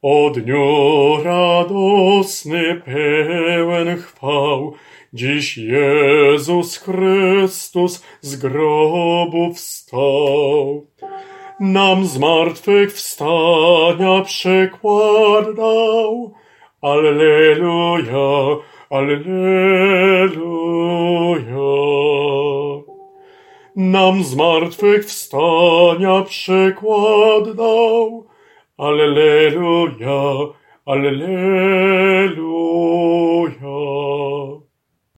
O dniu radosny, pełen chwał, dziś Jezus Chrystus z grobu wstał. Nam zmartwychwstania przykład dał. Alleluja, alleluja. Nam zmartwychwstania przykład dał. Alleluja, alleluja.